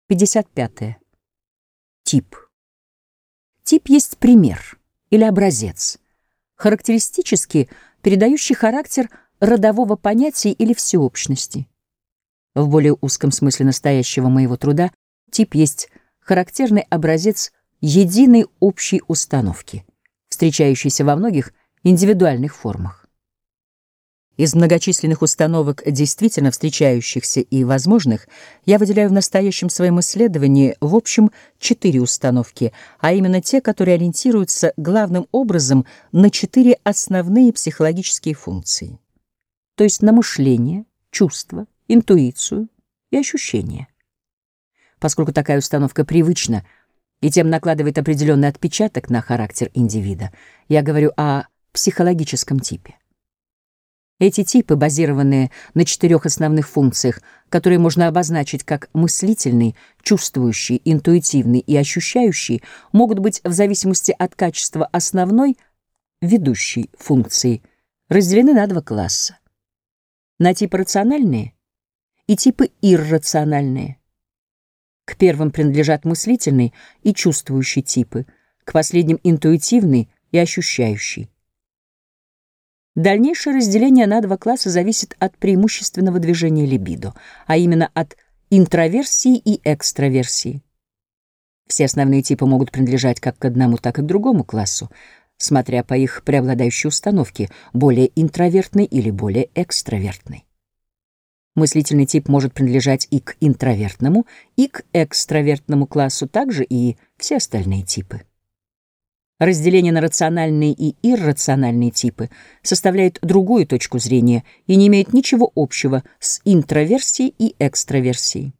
55. Тип. Тип есть пример или образец, характеристически передающий характер родового понятия или всеобщности. В более узком смысле настоящего моего труда тип есть характерный образец единой общей установки, встречающейся во многих индивидуальных формах. Из многочисленных установок, действительно встречающихся и возможных, я выделяю в настоящем своем исследовании в общем 4 установки, а именно те, которые ориентируются главным образом на 4 основные психологические функции, то есть на мышление, чувство, интуицию и ощущение. Поскольку такая установка привычна и тем накладывает определенный отпечаток на характер индивида, я говорю о психологическом типе. Эти типы, базированные на 4 основных функциях, которые можно обозначить как мыслительный, чувствующий, интуитивный и ощущающий, могут быть в зависимости от качества основной, ведущей функции, разделены на 2 класса. На типы рациональные и типы иррациональные. К первым принадлежат мыслительный и чувствующий типы, к последним интуитивный и ощущающий. Дальнейшее разделение на 2 класса зависит от преимущественного движения либидо, а именно от интроверсии и экстраверсии. Все основные типы могут принадлежать как к одному, так и к другому классу, смотря по их преобладающей установке, более интровертной или более экстравертной. Мыслительный тип может принадлежать и к интровертному, и к экстравертному классу, также и все остальные типы. Разделение на рациональные и иррациональные типы составляет другую точку зрения и не имеет ничего общего с интроверсией и экстраверсией.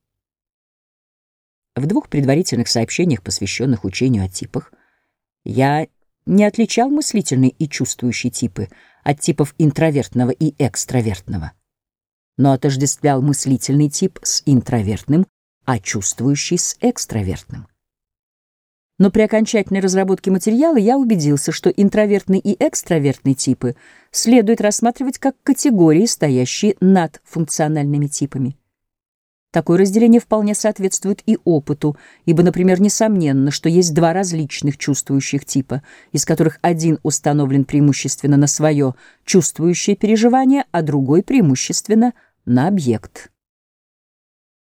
В 2 предварительных сообщениях, посвященных учению о типах, я не отличал мыслительные и чувствующие типы от типов интровертного и экстравертного, но отождествлял мыслительный тип с интровертным, а чувствующий с экстравертным. Но при окончательной разработке материала я убедился, что интровертный и экстравертный типы следует рассматривать как категории, стоящие над функциональными типами. Такое разделение вполне соответствует и опыту, ибо, например, несомненно, что есть 2 различных чувствующих типа, из которых один установлен преимущественно на свое чувствующее переживание, а другой преимущественно на объект.